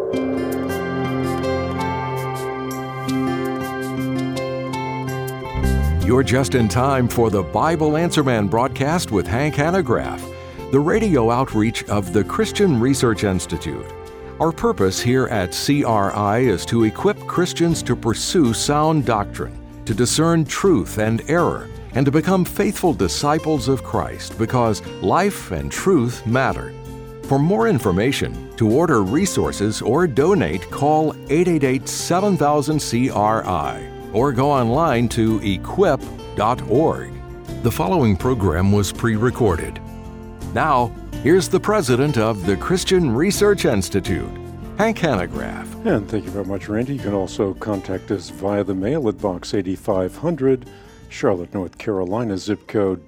You're just in time for the Bible Answer Man broadcast with Hank Hanegraaff, the radio outreach of the Christian Research Institute. Our purpose here at CRI is to equip Christians to pursue sound doctrine, to discern truth and error, and to become faithful disciples of Christ, because life and truth matter. For more information, to order resources or donate, call 888-7000-CRI or go online to equip.org. The following program was pre-recorded. Now, here's the president of the Christian Research Institute, Hank Hanegraaff. And thank you very much, Randy. You can also contact us via the mail at Box 8500, Charlotte, North Carolina, zip code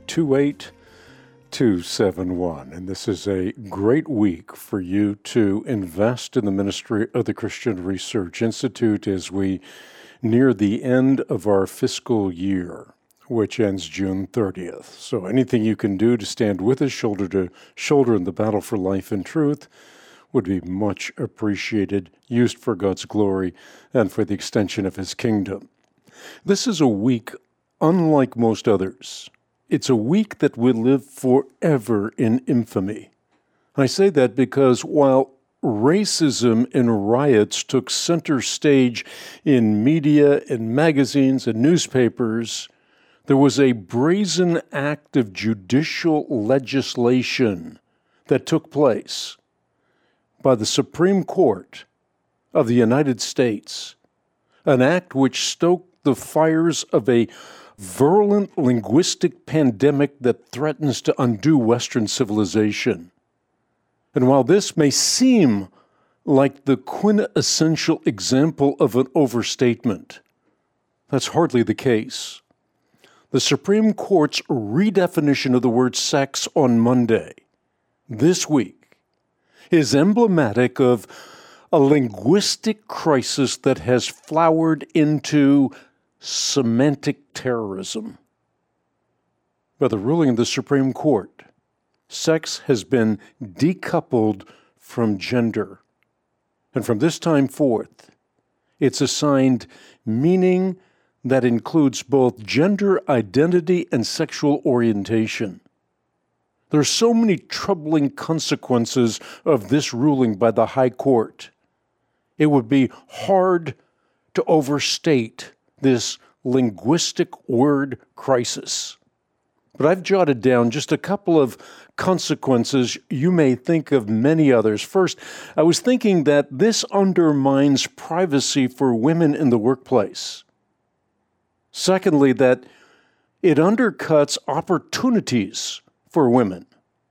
28271. And this is a great week for you to invest in the ministry of the Christian Research Institute as we near the end of our fiscal year, which ends June 30th. So anything you can do to stand with us shoulder to shoulder in the battle for life and truth would be much appreciated, used for God's glory and for the extension of His kingdom. This is a week unlike most others. It's a week that will live forever in infamy. I say that because while racism and riots took center stage in media and magazines and newspapers, there was a brazen act of judicial legislation that took place by the Supreme Court of the United States, an act which stoked the fires of a virulent linguistic pandemic that threatens to undo Western civilization. And while this may seem like the quintessential example of an overstatement, that's hardly the case. The Supreme Court's redefinition of the word sex on Monday, this week, is emblematic of a linguistic crisis that has flowered into semantic terrorism. By the ruling of the Supreme Court, sex has been decoupled from gender. And from this time forth, it's assigned meaning that includes both gender identity and sexual orientation. There are so many troubling consequences of this ruling by the High Court. It would be hard to overstate this linguistic word crisis. But I've jotted down just a couple of consequences. You may think of many others. First, I was thinking that this undermines privacy for women in the workplace. Secondly, that it undercuts opportunities for women.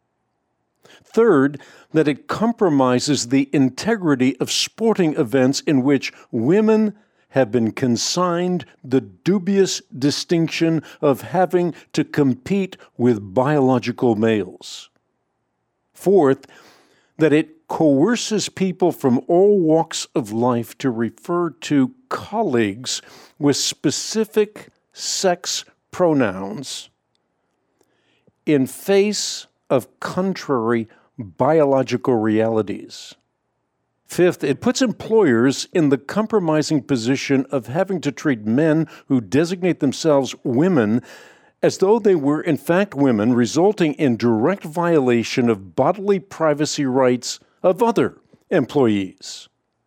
Third, that it compromises the integrity of sporting events in which women have been consigned the dubious distinction of having to compete with biological males. Fourth, that it coerces people from all walks of life to refer to colleagues with specific sex pronouns in face of contrary biological realities. Fifth, it puts employers in the compromising position of having to treat men who designate themselves women as though they were in fact women, resulting in direct violation of bodily privacy rights of other employees.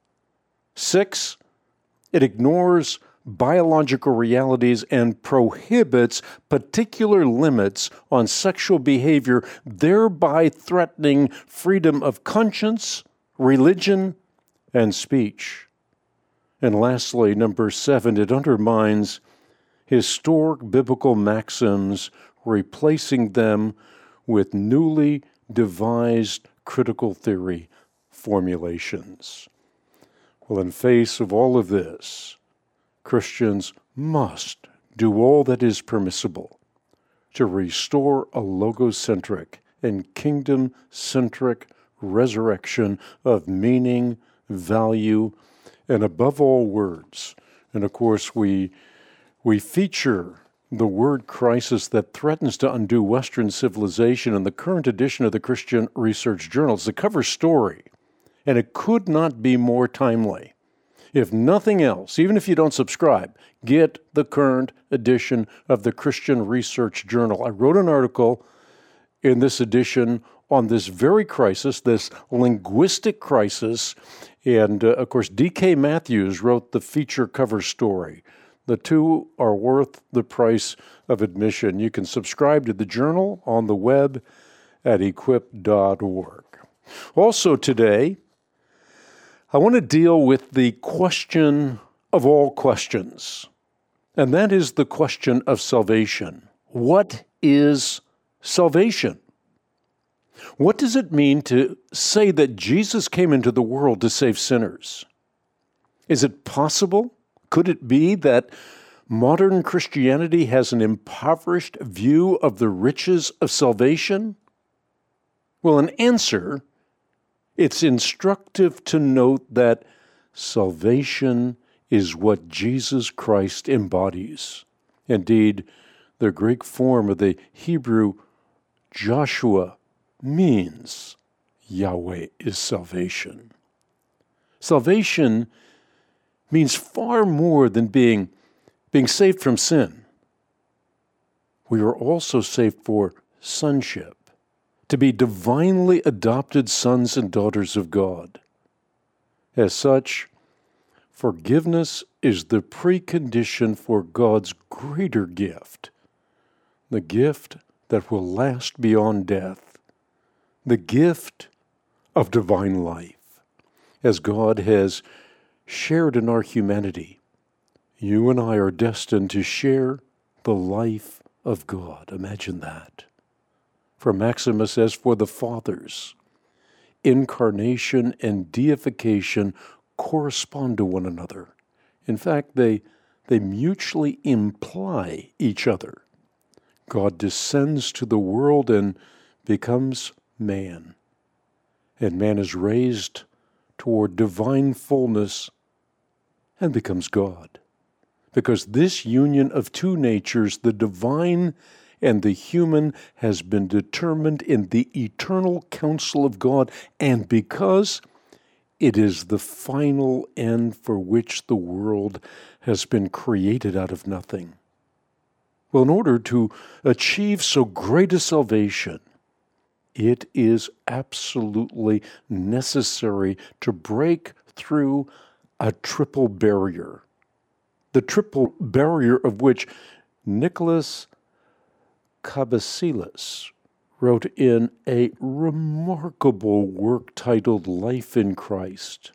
Six, it ignores biological realities and prohibits particular limits on sexual behavior, thereby threatening freedom of conscience, religion, and speech. And lastly, number 7, it undermines historic biblical maxims, replacing them with newly devised critical theory formulations. Well, in face of all of this, Christians must do all that is permissible to restore a logocentric and kingdom-centric resurrection of meaning, value, and above all words. And of course, we feature the word crisis that threatens to undo Western civilization in the current edition of the Christian Research Journal. It's the cover story. and it could not be more timely. If nothing else, even if you don't subscribe, get the current edition of the Christian Research Journal. I wrote an article in this edition on this very crisis, this linguistic crisis, and of course, D.K. Matthews wrote the feature cover story. The two are worth the price of admission. You can subscribe to the journal on the web at equip.org. Also today, I want to deal with the question of all questions, and that is the question of salvation. What is salvation? What does it mean to say that Jesus came into the world to save sinners? Is it possible? Could it be that modern Christianity has an impoverished view of the riches of salvation? Well, an answer, it's instructive to note that salvation is what Jesus Christ embodies. Indeed, the Greek form of the Hebrew Joshua means Yahweh is salvation. Salvation means far more than being saved from sin. We are also saved for sonship, to be divinely adopted sons and daughters of God. As such, forgiveness is the precondition for God's greater gift, the gift that will last beyond death, the gift of divine life. As God has shared in our humanity, you and I are destined to share the life of God. Imagine that. For Maximus, as for the fathers, incarnation and deification correspond to one another. In fact, they mutually imply each other. God descends to the world and becomes man, and man is raised toward divine fullness and becomes God. Because this union of two natures, the divine and the human, has been determined in the eternal counsel of God, and because it is the final end for which the world has been created out of nothing. Well, in order to achieve so great a salvation, it is absolutely necessary to break through a triple barrier. The triple barrier of which Nicholas Cabasilas wrote in a remarkable work titled Life in Christ.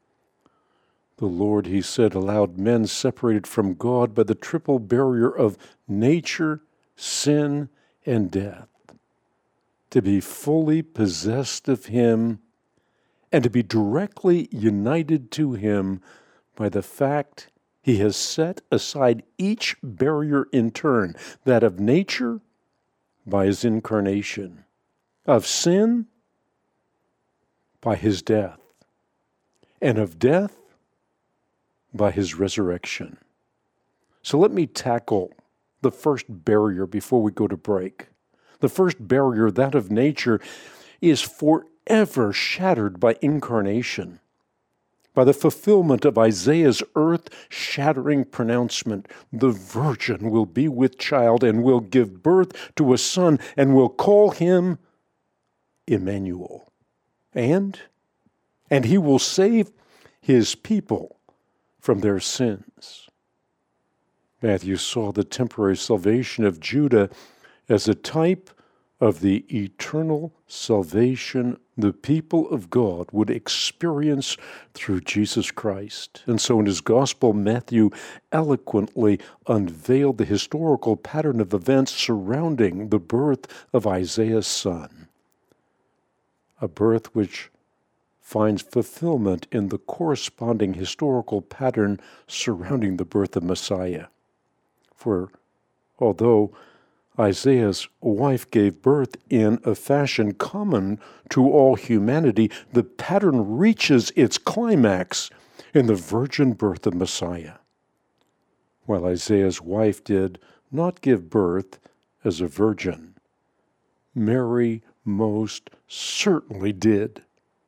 The Lord, he said, allowed men separated from God by the triple barrier of nature, sin, and death to be fully possessed of him and to be directly united to him by the fact he has set aside each barrier in turn, that of nature by his incarnation, of sin by his death, and of death by his resurrection. So let me tackle the first barrier before we go to break. The first barrier, that of nature, is forever shattered by incarnation, by the fulfillment of Isaiah's earth-shattering pronouncement. The virgin will be with child and will give birth to a son and will call him Emmanuel. And he will save his people from their sins. Matthew saw the temporary salvation of Judah as a type of the eternal salvation the people of God would experience through Jesus Christ. And so in his gospel, Matthew eloquently unveiled the historical pattern of events surrounding the birth of Isaiah's son, a birth which finds fulfillment in the corresponding historical pattern surrounding the birth of Messiah. For although Isaiah's wife gave birth in a fashion common to all humanity, the pattern reaches its climax in the virgin birth of Messiah. While Isaiah's wife did not give birth as a virgin, Mary most certainly did.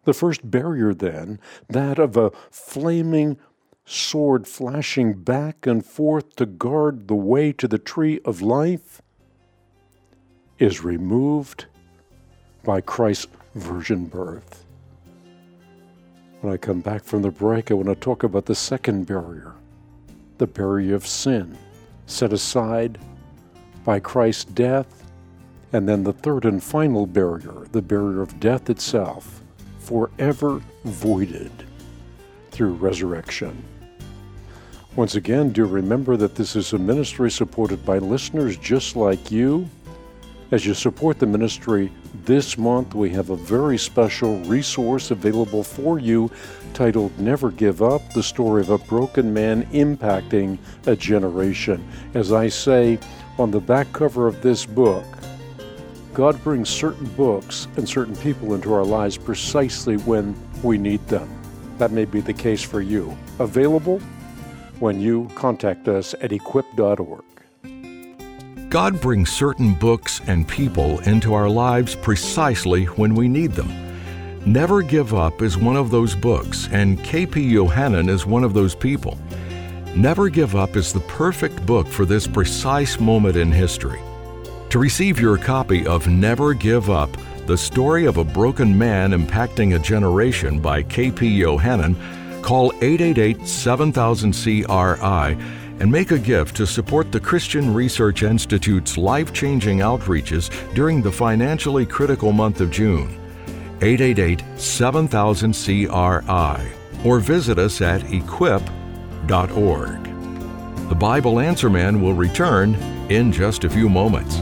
The first barrier, then, that of a flaming sword flashing back and forth to guard the way to the tree of life, is removed by Christ's virgin birth. When I come back from the break, I want to talk about the second barrier, the barrier of sin, set aside by Christ's death, and then the third and final barrier, the barrier of death itself, forever voided through resurrection. Once again, do remember that this is a ministry supported by listeners just like you. As you support the ministry this month, we have a very special resource available for you titled Never Give Up, the story of a broken man impacting a generation. As I say on the back cover of this book, God brings certain books and certain people into our lives precisely when we need them. That may be the case for you. Available when you contact us at equip.org. God brings certain books and people into our lives precisely when we need them. Never Give Up is one of those books, and K.P. Yohannan is one of those people. Never Give Up is the perfect book for this precise moment in history. To receive your copy of Never Give Up, the story of a broken man impacting a generation by K.P. Yohannan, call 888-7000-CRI and make a gift to support the Christian Research Institute's life-changing outreaches during the financially critical month of June. 888-7000-CRI or visit us at equip.org. The Bible Answer Man will return in just a few moments.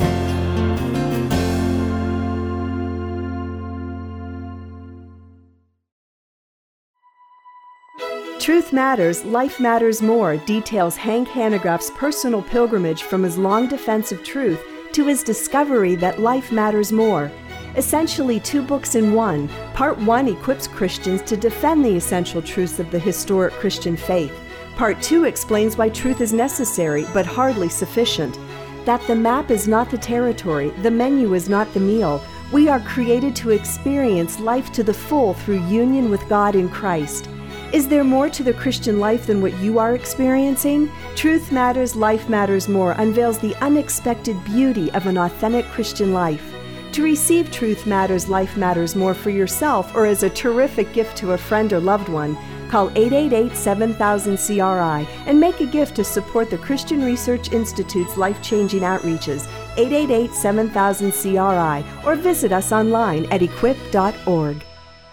Truth Matters, Life Matters More details Hank Hanegraaff's personal pilgrimage from his long defense of truth to his discovery that life matters more. Essentially 2 books in one, Part 1 equips Christians to defend the essential truths of the historic Christian faith. Part 2 explains why truth is necessary but hardly sufficient. That the map is not the territory, the menu is not the meal. We are created to experience life to the full through union with God in Christ. Is there more to the Christian life than what you are experiencing? Truth Matters, Life Matters More unveils the unexpected beauty of an authentic Christian life. To receive Truth Matters, Life Matters More for yourself or as a terrific gift to a friend or loved one, call 888-7000-CRI and make a gift to support the Christian Research Institute's life-changing outreaches, 888-7000-CRI, or visit us online at equip.org.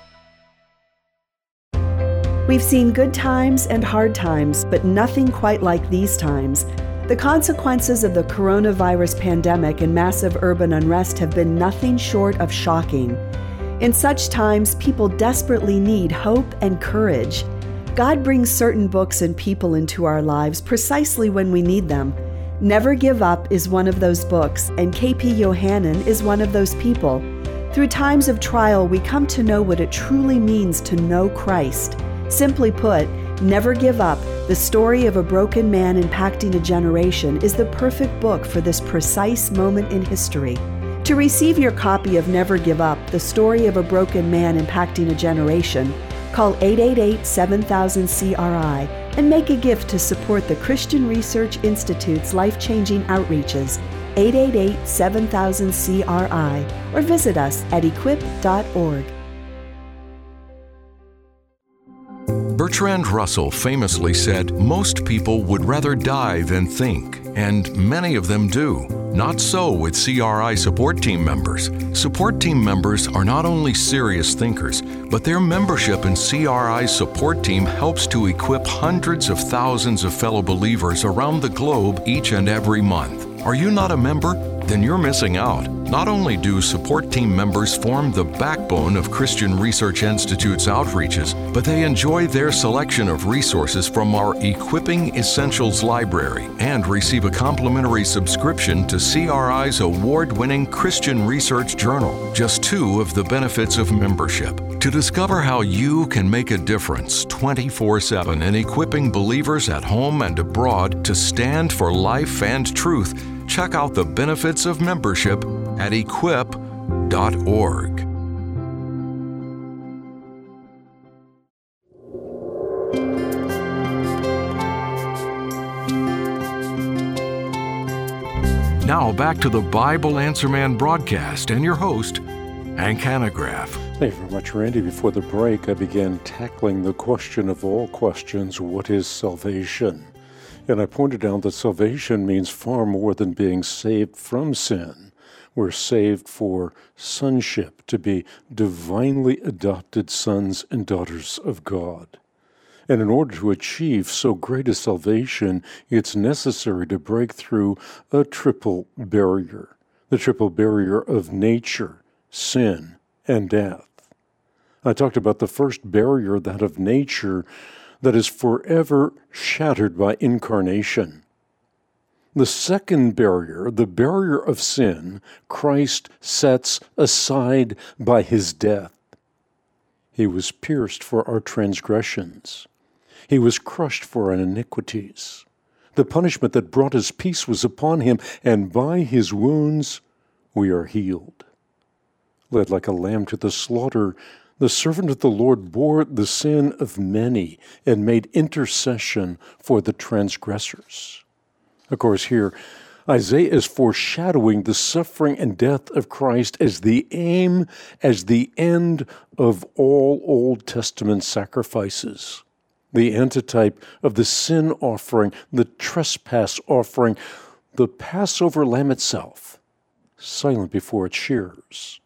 We've seen good times and hard times, but nothing quite like these times. The consequences of the coronavirus pandemic and massive urban unrest have been nothing short of shocking. In such times, people desperately need hope and courage. God brings certain books and people into our lives precisely when we need them. Never Give Up is one of those books, and K.P. Yohannan is one of those people. Through times of trial, we come to know what it truly means to know Christ. Simply put, Never Give Up, the story of a broken man impacting a generation, is the perfect book for this precise moment in history. To receive your copy of Never Give Up, the story of a broken man impacting a generation, call 888-7000-CRI and make a gift to support the Christian Research Institute's life-changing outreaches, 888-7000-CRI, or visit us at equip.org. Bertrand Russell famously said, "Most people would rather die than think," and many of them do. Not so with CRI support team members. Support team members are not only serious thinkers, but their membership in CRI's support team helps to equip hundreds of thousands of fellow believers around the globe each and every month. Are you not a member? Then you're missing out. Not only do support team members form the backbone of Christian Research Institute's outreaches, but they enjoy their selection of resources from our Equipping Essentials library and receive a complimentary subscription to CRI's award-winning Christian Research Journal, just 2 of the benefits of membership. To discover how you can make a difference 24/7 in equipping believers at home and abroad to stand for life and truth, check out the benefits of membership at equip.org. Now back to the Bible Answer Man broadcast and your host, Hank Hanegraaff. Thank you very much, Randy. Before the break, I began tackling the question of all questions, what is salvation? And I pointed out that salvation means far more than being saved from sin. We're saved for sonship, to be divinely adopted sons and daughters of God. And in order to achieve so great a salvation, it's necessary to break through a triple barrier, the triple barrier of nature, sin, and death. I talked about the first barrier, that of nature, that is forever shattered by incarnation. The second barrier, the barrier of sin, Christ sets aside by his death. He was pierced for our transgressions. He was crushed for our iniquities. The punishment that brought us peace was upon him, and by his wounds we are healed. Led like a lamb to the slaughter, the servant of the Lord bore the sin of many and made intercession for the transgressors. Of course, here, Isaiah is foreshadowing the suffering and death of Christ as the aim, as the end of all Old Testament sacrifices. The antitype of the sin offering, the trespass offering, the Passover lamb itself, silent before its shearers.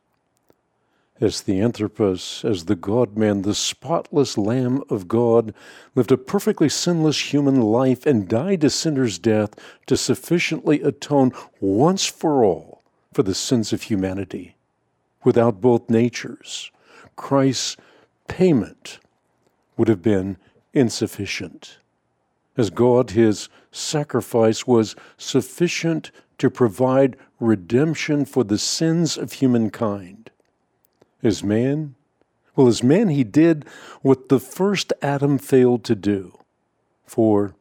As the Anthropos, as the God-man, the spotless Lamb of God, lived a perfectly sinless human life and died a sinner's death to sufficiently atone once for all for the sins of humanity. Without both natures, Christ's payment would have been insufficient. As God, his sacrifice was sufficient to provide redemption for the sins of humankind. As man? Well, as man, he did what the first Adam failed to do. For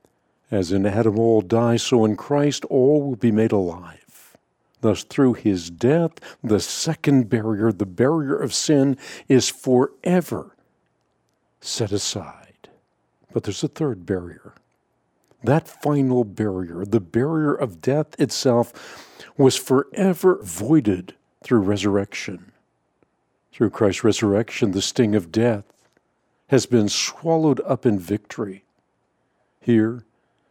as in Adam all die, so in Christ all will be made alive. Thus, through his death, the second barrier, the barrier of sin, is forever set aside. But there's a third barrier. That final barrier, the barrier of death itself, was forever voided through resurrection. Through Christ's resurrection, the sting of death has been swallowed up in victory. Here,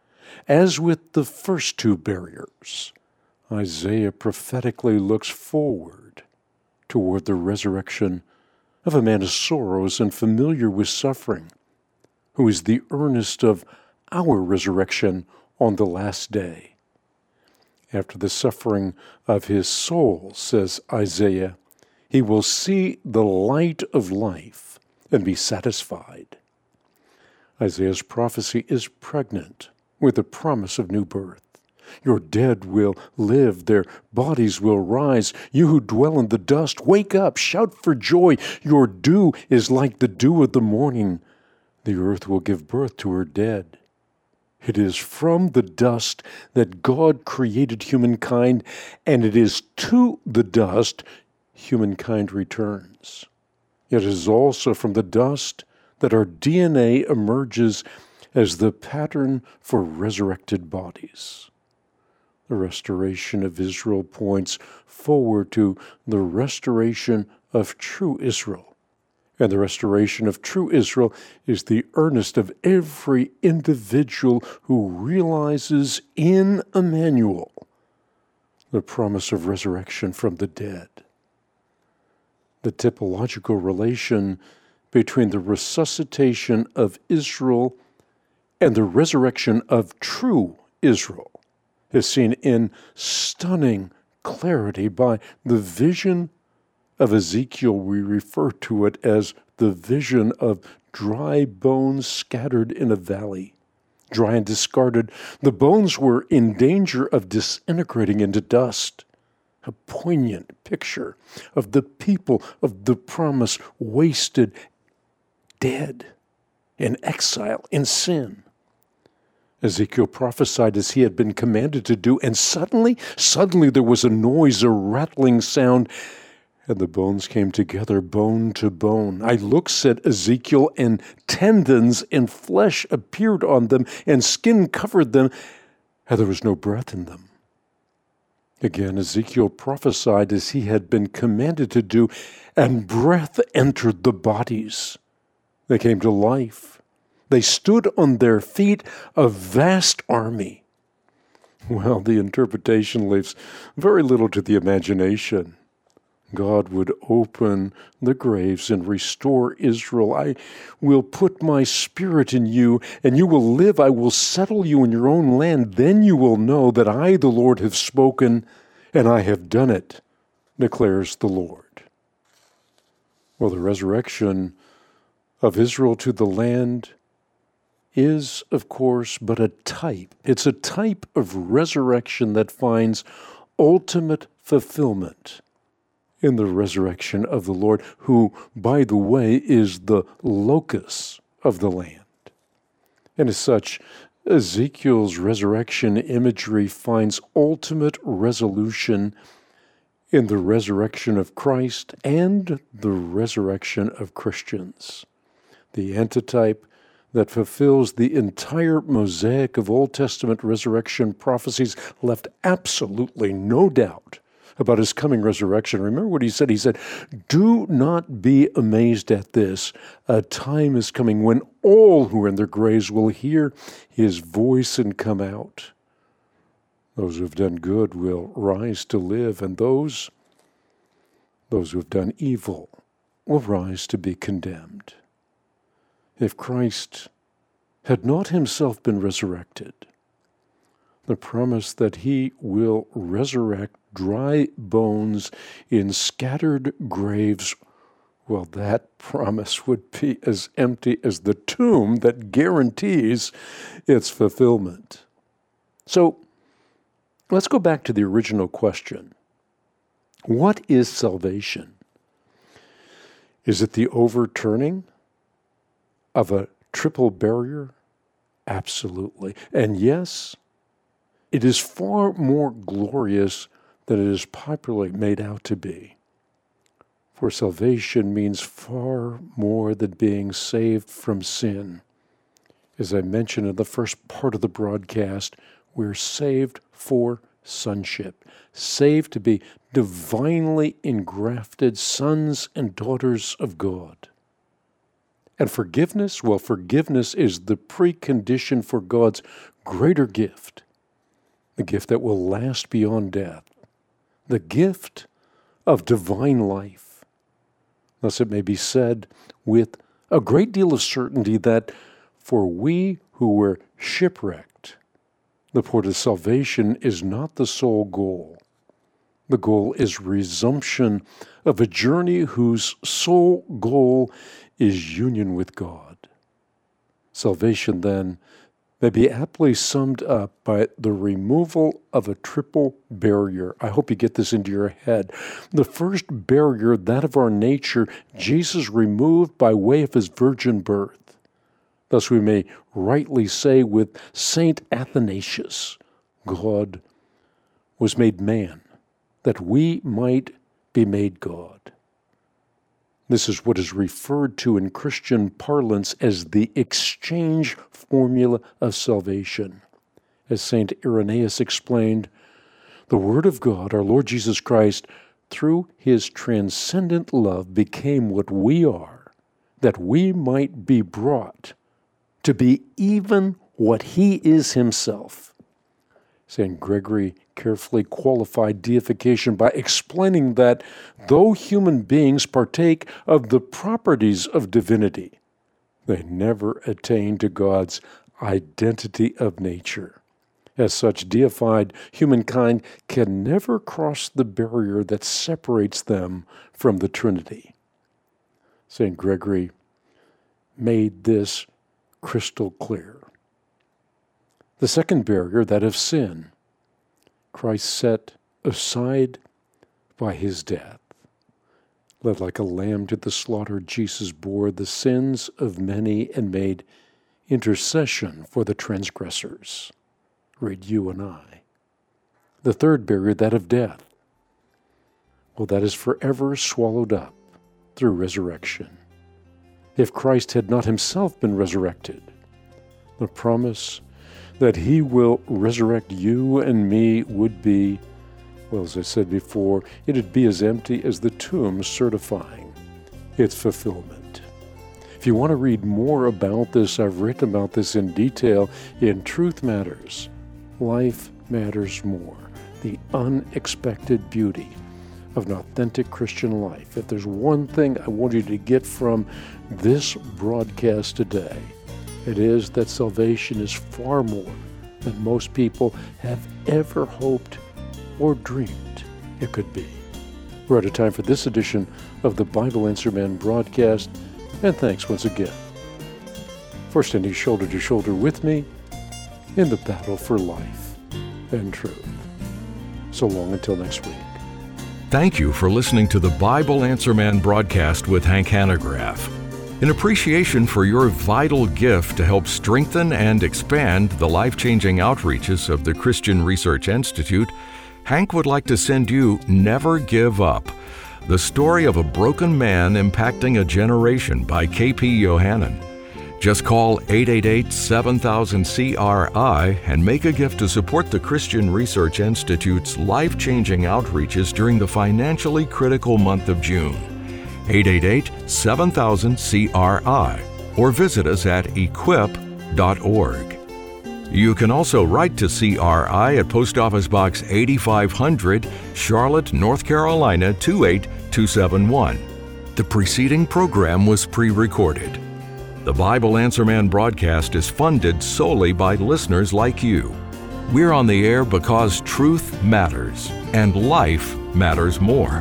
as with the first two barriers, Isaiah prophetically looks forward toward the resurrection of a man of sorrows and familiar with suffering, who is the earnest of our resurrection on the last day. After the suffering of his soul, says Isaiah, he will see the light of life and be satisfied. Isaiah's prophecy is pregnant with the promise of new birth. Your dead will live, their bodies will rise. You who dwell in the dust, wake up, shout for joy. Your dew is like the dew of the morning. The earth will give birth to her dead. It is from the dust that God created humankind, and it is to the dust humankind returns. It is also from the dust that our DNA emerges as the pattern for resurrected bodies. The restoration of Israel points forward to the restoration of true Israel. And the restoration of true Israel is the earnest of every individual who realizes in Emmanuel the promise of resurrection from the dead. The typological relation between the resuscitation of Israel and the resurrection of true Israel is seen in stunning clarity by the vision of Ezekiel. We refer to it as the vision of dry bones scattered in a valley. Dry and discarded, the bones were in danger of disintegrating into dust. A poignant picture of the people of the promise wasted, dead, in exile, in sin. Ezekiel prophesied as he had been commanded to do, and suddenly there was a noise, a rattling sound, And the bones came together, bone to bone. I looked, said Ezekiel, and tendons and flesh appeared on them, and skin covered them, and there was no breath in them. Again, Ezekiel prophesied as he had been commanded to do, and breath entered the bodies. They came to life. They stood on their feet, a vast army. Well, the interpretation leaves very little to the imagination. God would open the graves and restore Israel. I will put my spirit in you, and you will live. I will settle you in your own land. Then you will know that I, the Lord, have spoken, and I have done it, declares the Lord. Well, the resurrection of Israel to the land is, of course, but a type. It's a type of resurrection that finds ultimate fulfillment in the resurrection of the Lord, who, by the way, is the locus of the land. And as such, Ezekiel's resurrection imagery finds ultimate resolution in the resurrection of Christ and the resurrection of Christians. The antitype that fulfills the entire mosaic of Old Testament resurrection prophecies left absolutely no doubt about his coming resurrection. Remember what he said? He said, "Do not be amazed at this. A time is coming when all who are in their graves will hear his voice and come out. Those who have done good will rise to live, and those who have done evil will rise to be condemned." If Christ had not himself been resurrected, the promise that he will resurrect dry bones in scattered graves, well, that promise would be as empty as the tomb that guarantees its fulfillment. So, let's go back to the original question. What is salvation? Is it the overturning of a triple barrier? Absolutely. And yes, it is far more glorious than it is popularly made out to be. For salvation means far more than being saved from sin. As I mentioned in the first part of the broadcast, we're saved for sonship, saved to be divinely engrafted sons and daughters of God. And forgiveness? Well, forgiveness is the precondition for God's greater gift, the gift that will last beyond death, the gift of divine life. Thus it may be said with a great deal of certainty that for we who were shipwrecked, the port of salvation is not the sole goal. The goal is resumption of a journey whose sole goal is union with God. Salvation, then, may be aptly summed up by the removal of a triple barrier. I hope you get this into your head. The first barrier, that of our nature, Jesus removed by way of his virgin birth. Thus we may rightly say with Saint Athanasius, God was made man, that we might be made God. This is what is referred to in Christian parlance as the exchange formula of salvation. As St. Irenaeus explained, the Word of God, our Lord Jesus Christ, through his transcendent love became what we are, that we might be brought to be even what he is himself. St. Gregory carefully qualified deification by explaining that though human beings partake of the properties of divinity, they never attain to God's identity of nature. As such, deified humankind can never cross the barrier that separates them from the Trinity. St. Gregory made this crystal clear. The second barrier, that of sin, Christ set aside by his death. Led like a lamb to the slaughter, Jesus bore the sins of many and made intercession for the transgressors. Read you and I. The third barrier, that of death. well, that is forever swallowed up through resurrection. If Christ had not himself been resurrected, the promise that he will resurrect you and me would be, well, as I said before, it'd be as empty as the tomb certifying its fulfillment. If you want to read more about this, I've written about this in detail in Truth Matters, Life Matters More, the unexpected beauty of an authentic Christian life. If there's one thing I want you to get from this broadcast today, it is that salvation is far more than most people have ever hoped or dreamed it could be. We're out of time for this edition of the Bible Answer Man broadcast, and thanks once again for standing shoulder to shoulder with me in the battle for life and truth. So long until next week. Thank you for listening to the Bible Answer Man broadcast with Hank Hanegraaff. In appreciation for your vital gift to help strengthen and expand the life-changing outreaches of the Christian Research Institute, Hank would like to send you Never Give Up, the story of a broken man impacting a generation by K.P. Yohannan. Just call 888-7000-CRI and make a gift to support the Christian Research Institute's life-changing outreaches during the financially critical month of June. 888-7000-CRI or visit us at equip.org. You can also write to CRI at Post Office Box 8500, Charlotte, North Carolina 28271. The preceding program was pre-recorded. The Bible Answer Man broadcast is funded solely by listeners like you. We're on the air because truth matters and life matters more.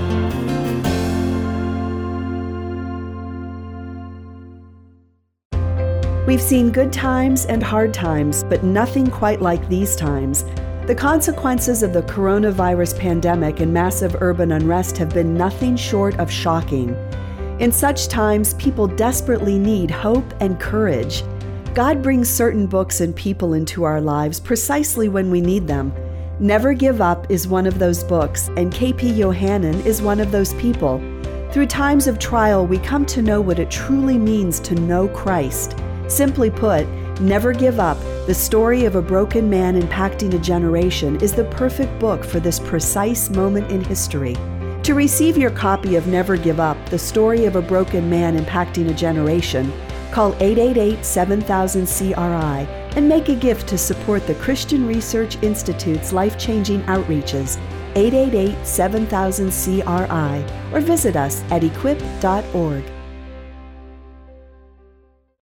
We've seen good times and hard times, but nothing quite like these times. The consequences of the coronavirus pandemic and massive urban unrest have been nothing short of shocking. In such times, people desperately need hope and courage. God brings certain books and people into our lives precisely when we need them. Never Give Up is one of those books, and K.P. Yohannan is one of those people. Through times of trial, we come to know what it truly means to know Christ. Simply put, Never Give Up, the story of a broken man impacting a generation, is the perfect book for this precise moment in history. To receive your copy of Never Give Up, the story of a broken man impacting a generation, call 888-7000-CRI and make a gift to support the Christian Research Institute's life-changing outreaches, 888-7000-CRI, or visit us at equip.org.